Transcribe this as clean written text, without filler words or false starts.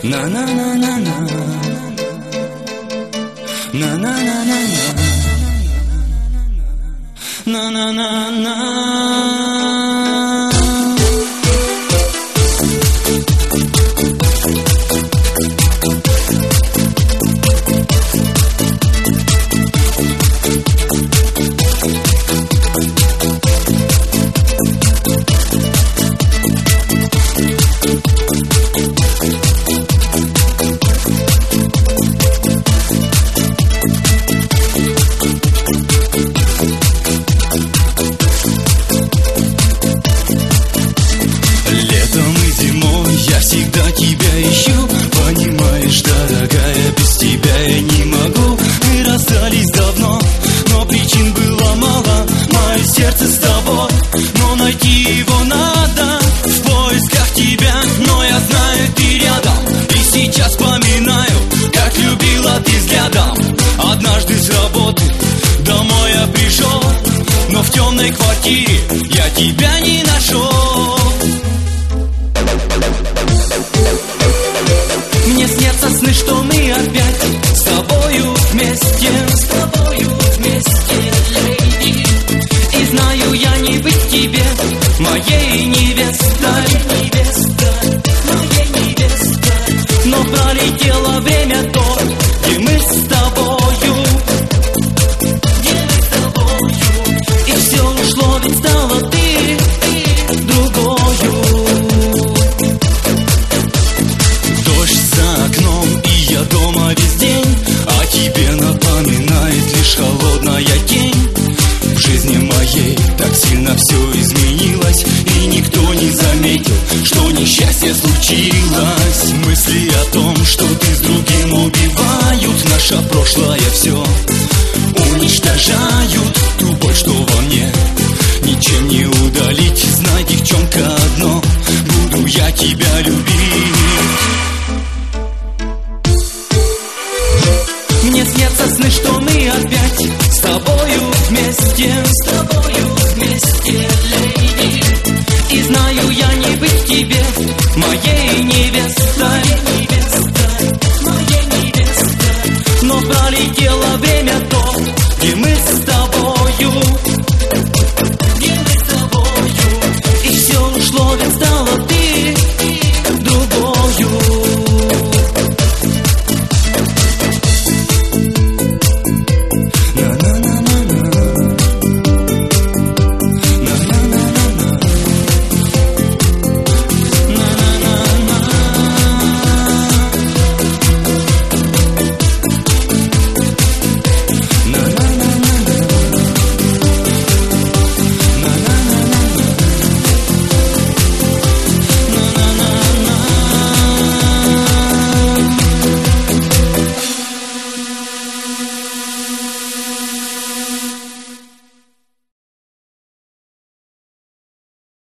на на на на на на на на на на на. Я всегда тебя ищу, понимаешь, дорогая, без тебя я не могу. Мы расстались давно, но причин было мало. Мое сердце с тобой, но найти его надо в поисках тебя. Но я знаю, ты рядом, и сейчас вспоминаю, как любила ты взглядом. Однажды с работы домой я пришел, но в темной квартире я тебя не нашел. Мне снятся сны, что мы опять с тобою вместе, леди. И знаю, я не быть тебе моей невестой, но пролетело время то, где мы с тобою, и все ушло, ведь стала ты другою. Я дома весь день, а тебе напоминает лишь холодная тень. В жизни моей так сильно все изменилось, и никто не заметил, что несчастье случилось. Мысли о том, что ты с другим, убивают наше прошлое все, уничтожают ту боль, что во мне ничем не удалить. Знай, девчонка, одно, буду я тебя любить. Мне снятся сны, что мы опять с тобою вместе, леди. И знаю, я не быть тебе моей невестой,